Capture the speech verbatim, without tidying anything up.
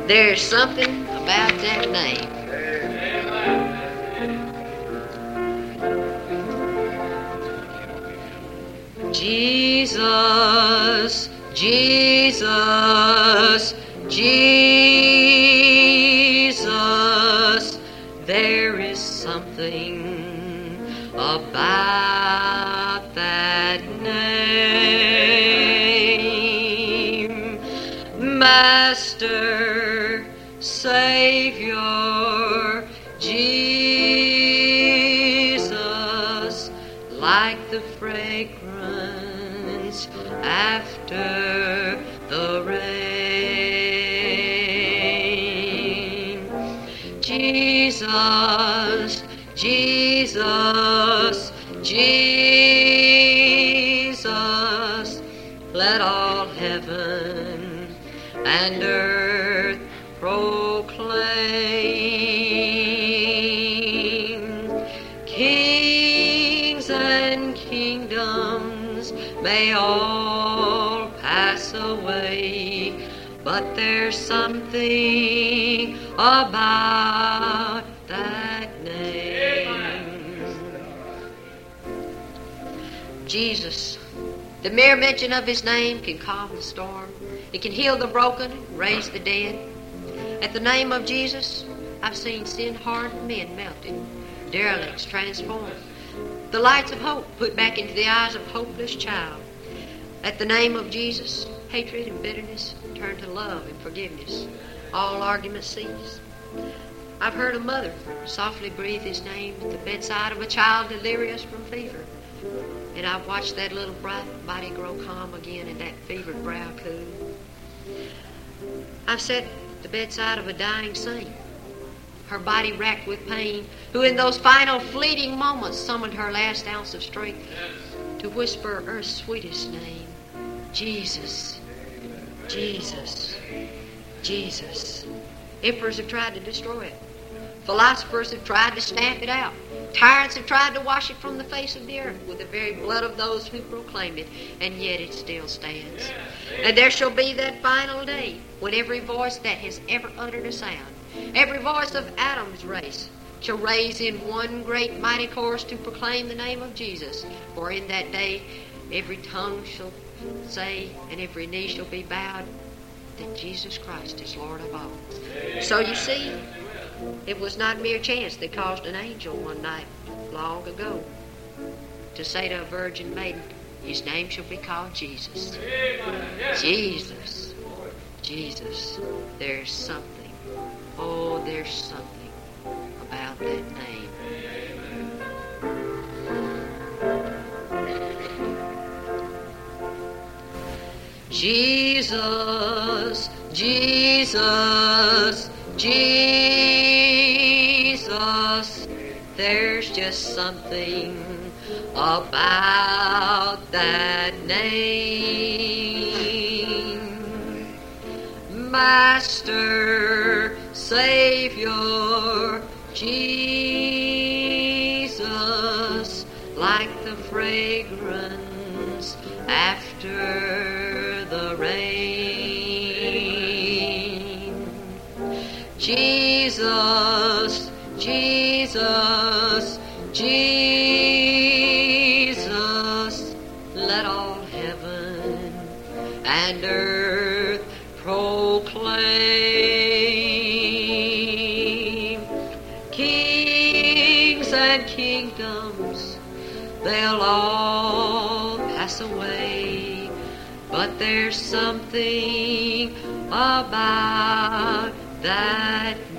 There's something about that name. Jesus, Jesus, Jesus, there is something about that name. Master, Savior, Jesus, like the fragrance after the rain. Jesus, Jesus, Jesus, let all heaven and earth proclaim. Kings and kingdoms may all pass away, but there's something about that name. Jesus, the mere mention of his name can calm the storm. It can heal the broken, raise the dead. At the name of Jesus, I've seen sin-hardened men melted, derelicts transformed, the lights of hope put back into the eyes of a hopeless child. At the name of Jesus, hatred and bitterness turn to love and forgiveness. All arguments cease. I've heard a mother softly breathe his name at the bedside of a child delirious from fever. And I've watched that little bright body grow calm again and that fevered brow cool. I've sat at the bedside of a dying saint, her body racked with pain, who in those final fleeting moments summoned her last ounce of strength to whisper earth's sweetest name, Jesus, Jesus, Jesus. Emperors have tried to destroy it. Philosophers have tried to stamp it out. Tyrants have tried to wash it from the face of the earth with the very blood of those who proclaim it, and yet it still stands. And there shall be that final day when every voice that has ever uttered a sound, every voice of Adam's race, shall raise in one great mighty chorus to proclaim the name of Jesus. For in that day every tongue shall say and every knee shall be bowed that Jesus Christ is Lord of all. So you see, it was not mere chance that caused an angel one night long ago to say to a virgin maiden, his name shall be called Jesus. Jesus, Jesus, there's something, oh, there's something about that name. Jesus, Jesus, Jesus, there's just something about that name. Master, Savior, Jesus, like the fragrance after the rain. Jesus, Jesus, Jesus, let all heaven and earth proclaim. Kings and kingdoms, they'll all pass away, but there's something about that